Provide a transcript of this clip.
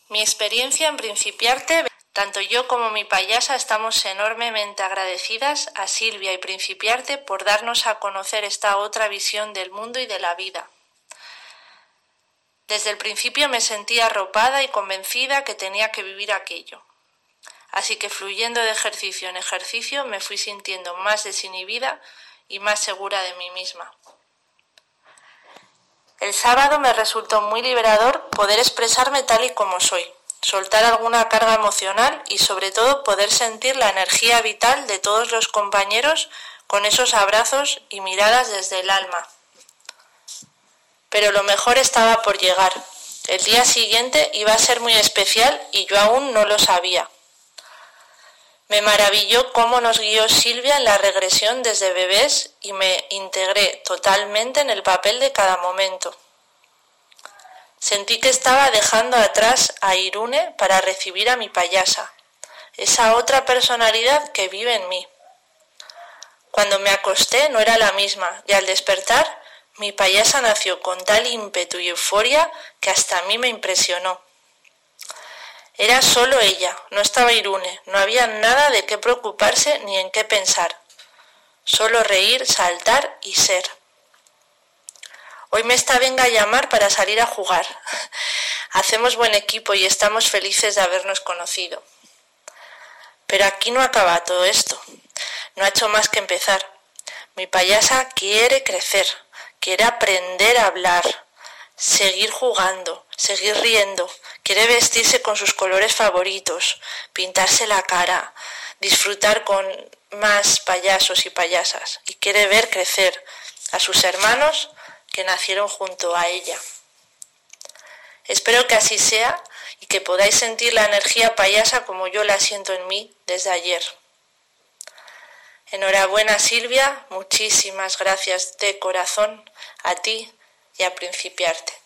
Mi experiencia en Principiarte, tanto yo como mi payasa estamos enormemente agradecidas a Silvia y Principiarte por darnos a conocer esta otra visión del mundo y de la vida. Desde el principio me sentí arropada y convencida que tenía que vivir aquello. Así que fluyendo de ejercicio en ejercicio me fui sintiendo más desinhibida y más segura de mí misma. El sábado me resultó muy liberador poder expresarme tal y como soy, soltar alguna carga emocional y sobre todo poder sentir la energía vital de todos los compañeros con esos abrazos y miradas desde el alma. Pero lo mejor estaba por llegar. El día siguiente iba a ser muy especial y yo aún no lo sabía. Me maravilló cómo nos guió Silvia en la regresión desde bebés y me integré totalmente en el papel de cada momento. Sentí que estaba dejando atrás a Irune para recibir a mi payasa, esa otra personalidad que vive en mí. Cuando me acosté no era la misma y al despertar mi payasa nació con tal ímpetu y euforia que hasta a mí me impresionó. Era solo ella, no estaba Irune, no había nada de qué preocuparse ni en qué pensar. Solo reír, saltar y ser. Hoy me está venga a llamar para salir a jugar. Hacemos buen equipo y estamos felices de habernos conocido. Pero aquí no acaba todo esto. No ha hecho más que empezar. Mi payasa quiere crecer, quiere aprender a hablar, seguir jugando, seguir riendo, quiere vestirse con sus colores favoritos, pintarse la cara, disfrutar con más payasos y payasas y quiere ver crecer a sus hermanos que nacieron junto a ella. Espero que así sea y que podáis sentir la energía payasa como yo la siento en mí desde ayer. Enhorabuena Silvia, muchísimas gracias de corazón a ti y a Principiarte.